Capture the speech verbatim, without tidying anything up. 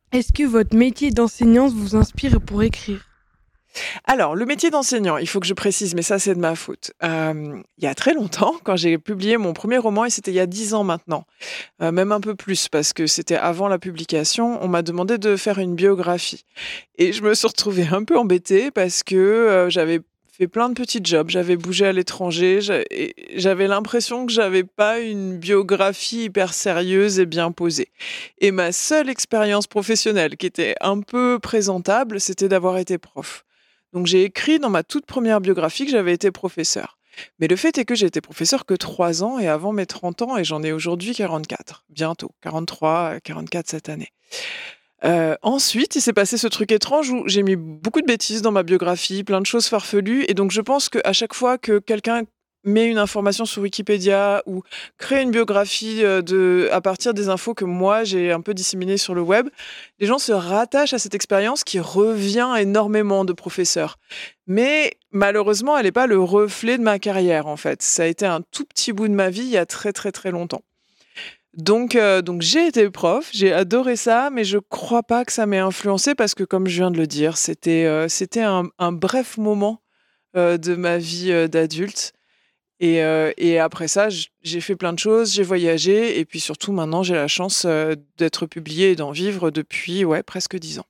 Est-ce que votre métier d'enseignante vous inspire pour écrire? Alors, le métier d'enseignant, il faut que je précise, mais ça, c'est de ma faute. Hem, il y a très longtemps, quand j'ai publié mon premier roman et c'était il y a dix ans maintenant, heu, même un peu plus parce que c'était avant la publication, on m'a demandé de faire une biographie et je me suis retrouvée un peu embêtée parce que, heu, j'avais fait plein de petits jobs, j'avais bougé à l'étranger, j'a et j'avais l'impression que j'avais pas une biographie hyper sérieuse et bien posée et ma seule expérience professionnelle qui était un peu présentable, c'était d'avoir été prof. Donc j'ai écrit dans ma toute première biographie que j'avais été professeur. Mais le fait est que j'ai été professeur que trois ans et avant mes trente ans et j'en ai aujourd'hui quarante-quatre, bientôt, quarante-trois, quarante-quatre cette année. Heu, ensuite, il s'est passé ce truc étrange où j'ai mis beaucoup de bêtises dans ma biographie, plein de choses farfelues et donc je pense qu'à chaque fois que quelqu'un met une information sur Wikipédia ou crée une biographie, heu, de à partir des infos que moi j'ai un peu disséminées sur le web, les gens se rattachent à cette expérience qui revient énormément de professeurs. Mais malheureusement, elle est pas le reflet de ma carrière, en fait. Ça a été un tout petit bout de ma vie il y a très, très, très longtemps. Donc heu, donc j'ai été prof, j'ai adoré ça, mais je crois pas que ça m'ait influencée parce que comme je viens de le dire, c'était, heu, c'était un un bref moment, heu, de ma vie, heu, d'adulte et heu et après ça, j j'ai fait plein de choses, j'ai voyagé et puis surtout maintenant j'ai la chance, heu, d'être publiée et d'en vivre depuis, ouais, presque dix ans.